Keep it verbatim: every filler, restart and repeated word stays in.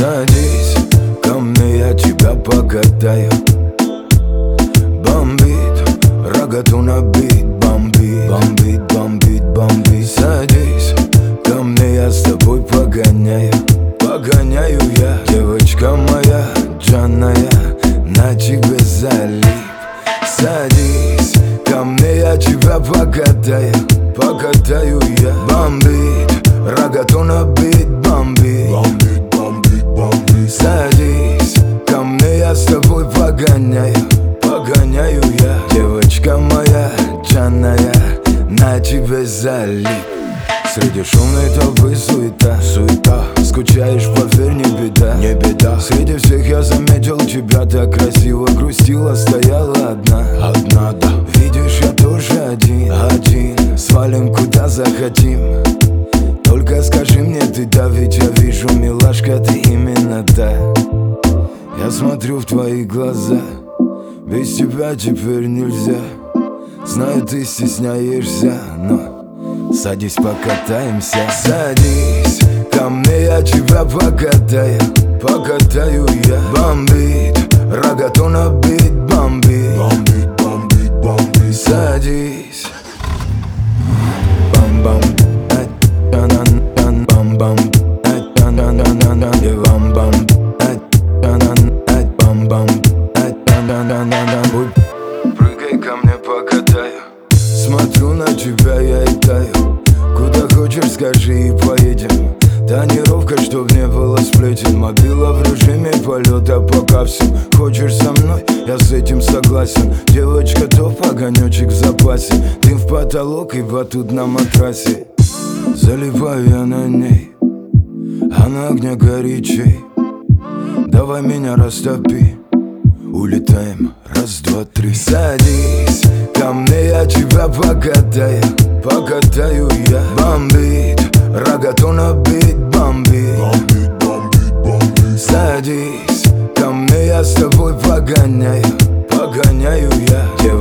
Садись ко мне, я тебя покатаю. Бомбит, рогату набит, бомбит, бомбит, бомбит, бомбит. Садись ко мне, я с тобой погоняю. Погоняю я, девочка моя, джанная, на тебе залип. Садись ко мне, я тебя покатаю. Покатаю я. Бомбит, рогату набит, бомбит, бомбит, бомбит, бомбит. Садись ко мне, я с тобой погоняю. Погоняю я, девочка моя, джанная, на тебе залип. Среди шумной толпы суета, суета. Скучаешь, поверь, не беда, не беда. Среди всех я заметил тебя, так красиво грустила, стояла одна, одна, да. Видишь, я тоже один, один. Свалим куда захотим. Только скажи мне ты, да, ведь я вижу, милашка, ты именно та. Я смотрю в твои глаза, без тебя теперь нельзя. Знаю, ты стесняешься, но садись, покатаемся. Садись ко мне, я тебя покатаю. Покатаю я. Бомбит, рогату набит, бомбит, бомбит, бомбит, бомбит. Садись. Бам-бам, ай-та-на-на, бам-бам, ай-та-на-на-на-на, бам-бам, ай-та-на-на, бам-бам, ай-та-на-на-на-на. Прыгай ко мне, покатаю. Смотрю на тебя, я и таю. Куда хочешь, скажи и поедем. Тонировка, чтоб не было сплетен. Мобила в режиме полета, пока все. Хочешь со мной, я с этим согласен. Девочка, топ, огонечек в запасе. Дым в потолок и батут на матрасе. Залипаю я на ней, а на огне горячей. Давай меня растопи, улетаем, раз, два, три. Садись ко мне, я тебя покатаю. Покатаю я. Бомбит, рогату набит, бомбит, бомбит, бомбит, бомбит. Садись ко мне, я с тобой погоняю. Погоняю я.